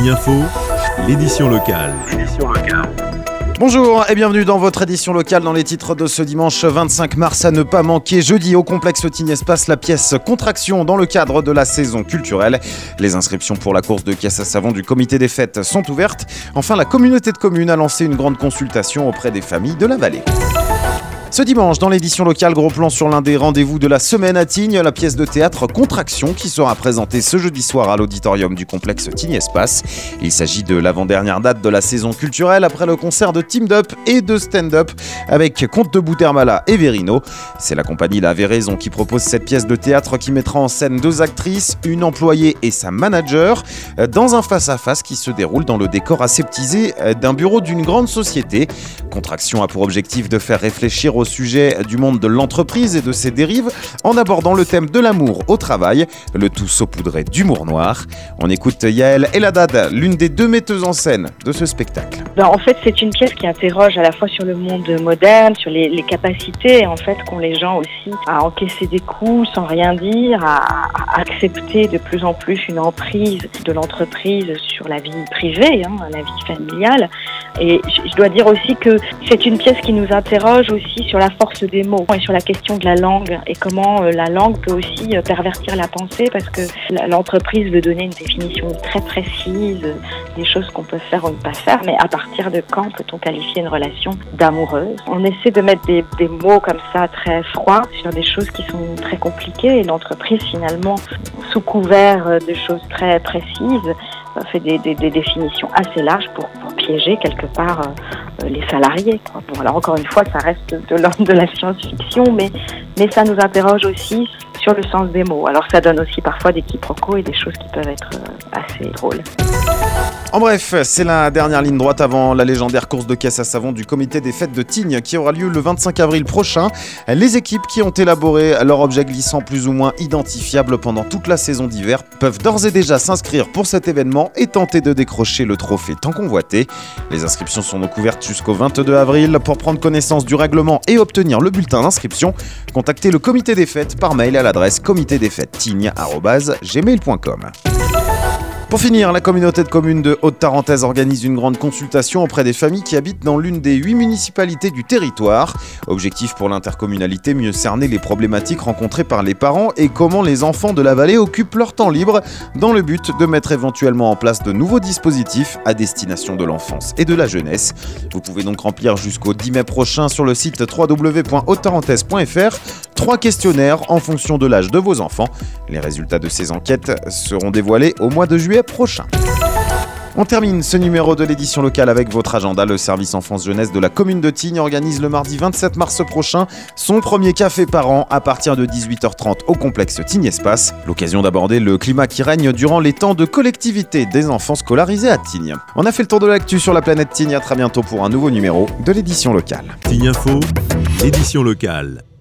Tignes Info, l'édition locale. Bonjour et bienvenue dans votre édition locale dans les titres de ce dimanche 25 mars à ne pas manquer. Jeudi au complexe Tignes Espace, la pièce Contraction dans le cadre de la saison culturelle. Les inscriptions pour la course de caisse à savon du comité des fêtes sont ouvertes. Enfin, la communauté de communes a lancé une grande consultation auprès des familles de la vallée. Ce dimanche, dans l'édition locale, gros plan sur l'un des rendez-vous de la semaine à Tignes, la pièce de théâtre Contraction qui sera présentée ce jeudi soir à l'auditorium du complexe Tignes Espace. Il s'agit de l'avant-dernière date de la saison culturelle après le concert de Team Up et de Stand-Up avec Comte de Boutermala et Verino. C'est la compagnie La Véraison qui propose cette pièce de théâtre qui mettra en scène deux actrices, une employée et sa manager, dans un face-à-face qui se déroule dans le décor aseptisé d'un bureau d'une grande société. Contraction a pour objectif de faire réfléchir au sujet du monde de l'entreprise et de ses dérives en abordant le thème de l'amour au travail, le tout saupoudré d'humour noir. On écoute Yael Eladad, l'une des deux metteuses en scène de ce spectacle. En fait, c'est une pièce qui interroge à la fois sur le monde moderne, sur les capacités en fait qu'ont les gens aussi à encaisser des coups sans rien dire, à accepter de plus en plus une emprise de l'entreprise sur la vie privée, la vie familiale. Et je dois dire aussi que c'est une pièce qui nous interroge aussi sur la force des mots et sur la question de la langue et comment la langue peut aussi pervertir la pensée parce que l'entreprise veut donner une définition très précise des choses qu'on peut faire ou ne pas faire, mais à partir de quand peut-on qualifier une relation d'amoureuse? On essaie de mettre des mots comme ça très froids sur des choses qui sont très compliquées et l'entreprise finalement, sous couvert de choses très précises, fait des définitions assez larges pour piéger quelque part les salariés. Bon, alors encore une fois, ça reste de l'ordre de la science-fiction, mais ça nous interroge aussi sur le sens des mots. Alors ça donne aussi parfois des quiproquos et des choses qui peuvent être assez drôles. En bref, c'est la dernière ligne droite avant la légendaire course de caisse à savon du comité des fêtes de Tignes qui aura lieu le 25 avril prochain. Les équipes qui ont élaboré leur objet glissant plus ou moins identifiable pendant toute la saison d'hiver peuvent d'ores et déjà s'inscrire pour cet événement et tenter de décrocher le trophée tant convoité. Les inscriptions sont donc ouvertes jusqu'au 22 avril. Pour prendre connaissance du règlement et obtenir le bulletin d'inscription, contactez le comité des fêtes par mail à l'adresse comitédesfêtestignes@gmail.com. Pour finir, la communauté de communes de Haute-Tarentaise organise une grande consultation auprès des familles qui habitent dans l'une des 8 municipalités du territoire. Objectif pour l'intercommunalité, mieux cerner les problématiques rencontrées par les parents et comment les enfants de la vallée occupent leur temps libre dans le but de mettre éventuellement en place de nouveaux dispositifs à destination de l'enfance et de la jeunesse. Vous pouvez donc remplir jusqu'au 10 mai prochain sur le site www.hautetarentaise.fr 3 questionnaires en fonction de l'âge de vos enfants. Les résultats de ces enquêtes seront dévoilés au mois de juillet prochain. On termine ce numéro de l'édition locale avec votre agenda. Le service enfance-jeunesse de la commune de Tignes organise le mardi 27 mars prochain son premier café par an à partir de 18h30 au complexe Tignes Espace. L'occasion d'aborder le climat qui règne durant les temps de collectivité des enfants scolarisés à Tignes. On a fait le tour de l'actu sur la planète Tignes. À très bientôt pour un nouveau numéro de l'édition locale. Tignes Info, l'édition locale.